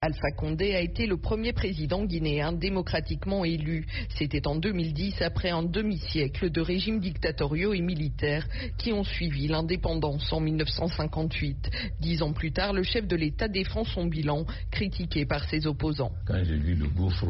Alpha Condé a été le premier président guinéen démocratiquement élu. C'était en 2010, après un demi-siècle de régimes dictatoriaux et militaires qui ont suivi l'indépendance en 1958. 10 ans plus tard, le chef de l'État défend son bilan, critiqué par ses opposants. Quand j'ai vu le gouffre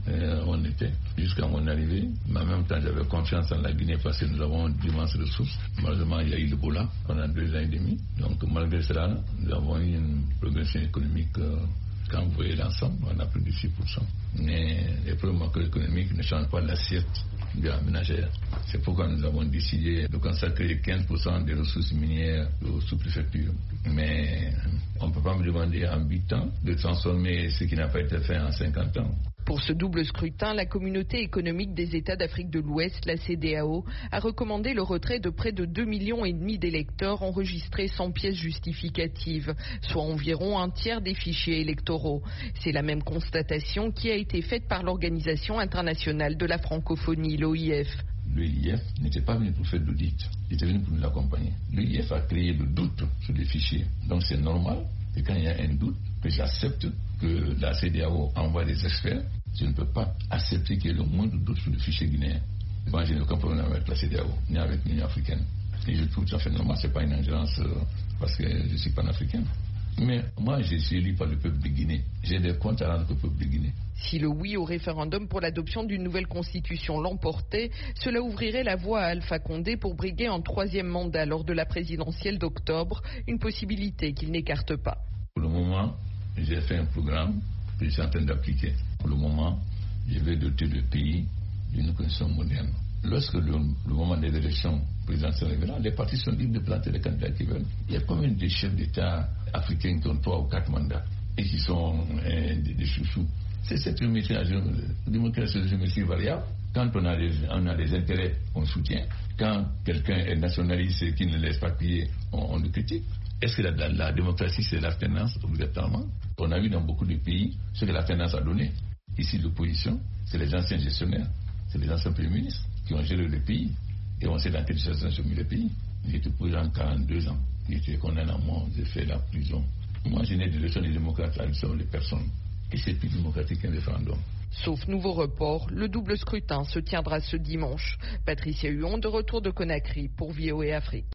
on était jusqu'à mon arrivée, mais en même temps j'avais confiance en la Guinée parce que nous avons d'immenses ressources. Malheureusement il y a eu l'Ebola pendant 2 ans et demi, donc malgré cela nous avons eu une progression économique. Quand vous voyez l'ensemble, on a plus de 6%. Mais les problèmes macroéconomiques ne changent pas l'assiette de la ménagère. C'est pourquoi nous avons décidé de consacrer 15% des ressources minières aux sous-préfectures. Mais on ne peut pas me demander en 8 ans de transformer ce qui n'a pas été fait en 50 ans. Pour ce double scrutin, la communauté économique des États d'Afrique de l'Ouest, la CEDEAO, a recommandé le retrait de près de 2,5 millions d'électeurs enregistrés sans pièce justificative, soit environ un tiers des fichiers électoraux. C'est la même constatation qui a été faite par l'Organisation internationale de la francophonie, l'OIF. L'OIF n'était pas venu pour faire d'audit, il était venu pour nous accompagner. L'OIF a créé le doute sur les fichiers. Donc c'est normal que quand il y a un doute, que j'accepte que la CEDEAO envoie des experts. Je ne peux pas accepter qu'il y ait le moindre doute sur le fichier guinéen. Moi, je n'ai aucun problème avec la CEDEAO, ni avec l'Union africaine. Et je trouve tout à fait normal, ce n'est pas une ingérence parce que je suis panafricain. Mais moi, je suis élu par le peuple de Guinée. J'ai des comptes à rendre au peuple de Guinée. Si le oui au référendum pour l'adoption d'une nouvelle constitution l'emportait, cela ouvrirait la voie à Alpha Condé pour briguer un 3e mandat lors de la présidentielle d'octobre, une possibilité qu'il n'écarte pas. Pour le moment, j'ai fait un programme que je suis en train d'appliquer. Pour le moment, je vais doter le pays d'une constitution moderne. Lorsque le moment des élections présidentielles arrivera, les partis sont libres de planter les candidats qui veulent. Il y a combien de chefs d'État africains qui ont 3 ou 4 mandats et qui sont des chouchous? C'est cette démocratie de géométrie variable. Quand on a des intérêts, on soutient. Quand quelqu'un est nationaliste et qui ne laisse pas plier, on le critique. Est-ce que la démocratie, c'est l'alternance obligatoirement? On a vu dans beaucoup de pays ce que l'alternance a donné. Ici, l'opposition, c'est les anciens gestionnaires, c'est les anciens premiers ministres qui ont géré le pays. Et on sait dans quelle situation ont mis le pays. Il était président 42 ans. Il était condamné à mort, j'ai fait la prison. Moi, je n'ai de leçon des démocrates à leçon des personnes. Et c'est plus démocratique qu'un référendum. Sauf nouveau report, le double scrutin se tiendra ce dimanche. Patricia Huon, de retour de Conakry pour VOA Afrique.